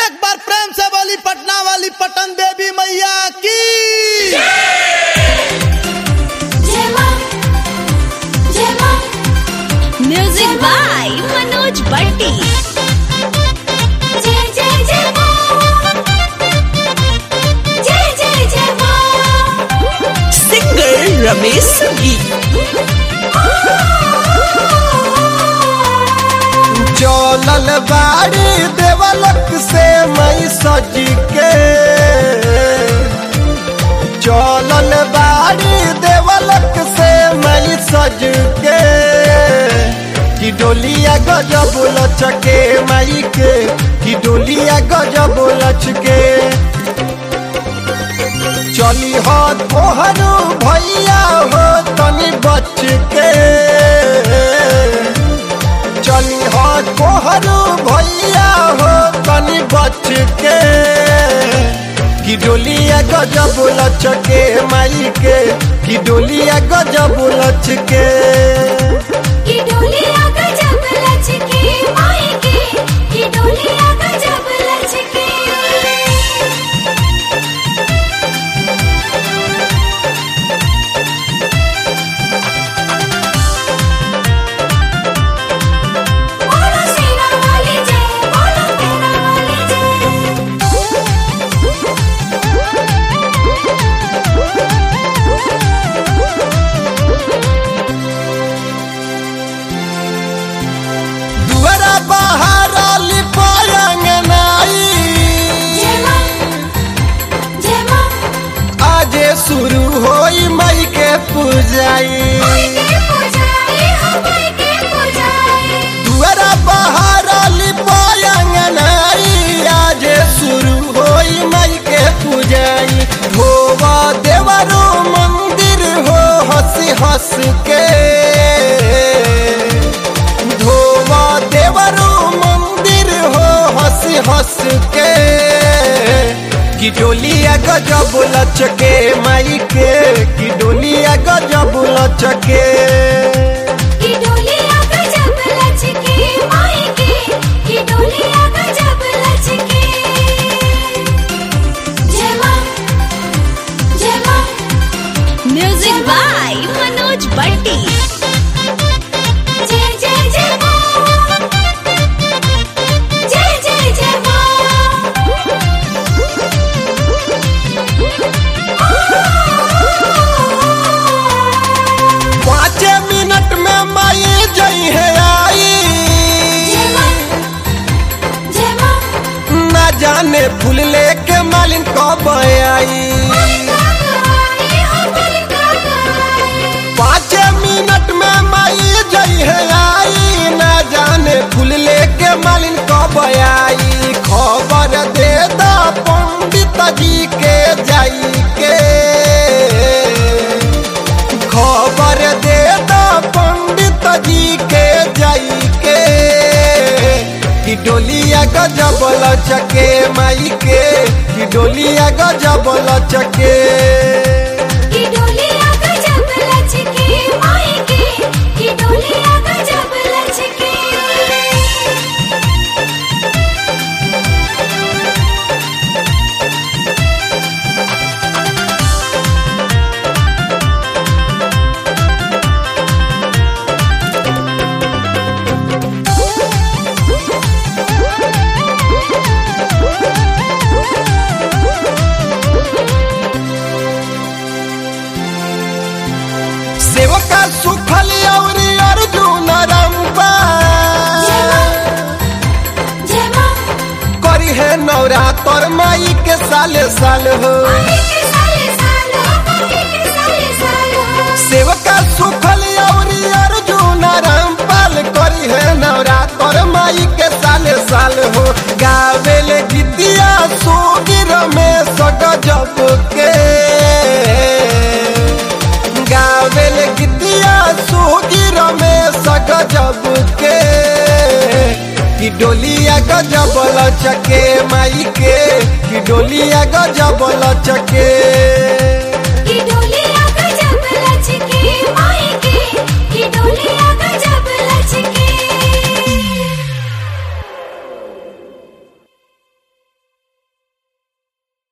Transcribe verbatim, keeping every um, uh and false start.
एक बार प्रेम से बोली पटना वाली पटन देवी मैया की म्यूजिक बाय मनोज बट्टी। जय जय जय जय जय जय सिंगर रमेश संगी। चलल बाड़ी देवलक से मई सज के, चलल बाड़ी देवलक से मई सज के, कि डोलिया गजब लचके माई के, कि डोलिया गजब लचके। चली हो तोहरो भैया हो तनी बच के, चली हो तोहरो भैया हो तनी बच के, कि डोलिया गजब लचके माई के, कि डोलिया गजब लचके, कि डोलिया गजब लचके माई के, कि डोलिया गजब लचके। बोलो सेना वाली जय, बोलो तेरा वाली जय। दुआरा बाहर आली पायंग नाई, जय मां, जय मां, आजे शुरू होई मई के पूजाई। माई के पूजाई हो, माई के पूजाई। दुआरा बाहर आली पायंग नाई, आजे शुरू होई मई के पूजाई। धोवा देवरो मंदिर हो हंस हंस के, धोवा देवरो मंदिर हो हंस हंस के, कि डोलिया गजब लचके माई के, कि डोलिया गजब लचके, कि डोलिया गजब लचके माई के, कि डोलिया गजब लचके। जय मां, जय मां। Music by Manoj Batti. जय जय जय मां, जय जय जय मां। पाँच मिनट में माई जई है आई, जय मां, जय मां। ना जाने फूल लेके मालिन कब आई। पाँच मिनट में माई जई है आई, ना जाने फूल लेके मालिन कब आई। खबर दे दा पंडित जी के जाई के, खबर दे दा पंडित जी के जाई के, कि डोलिया गजब लचके माई के, कि डोलिया गजब लचके, कि डोलिया गजब लचके माई के, कि डोलिया गजब लचके। सेवका सुखल और अर्जुन रंपा, जय मां, जय मां। करी है नवरात्र माई के साले साल हो। माई के साले साल हो, माई के साले साल हो। सेवका सुखल और अर्जुन रामपाल करी है नवरात्र माई के साले साल हो। गावेल गीतिया सोगिर में सगजब के, गावेल गीतिया सोगिर में सगजब के, कि डोलिया गजब लचके माई के, कि डोलिया गजब लचके।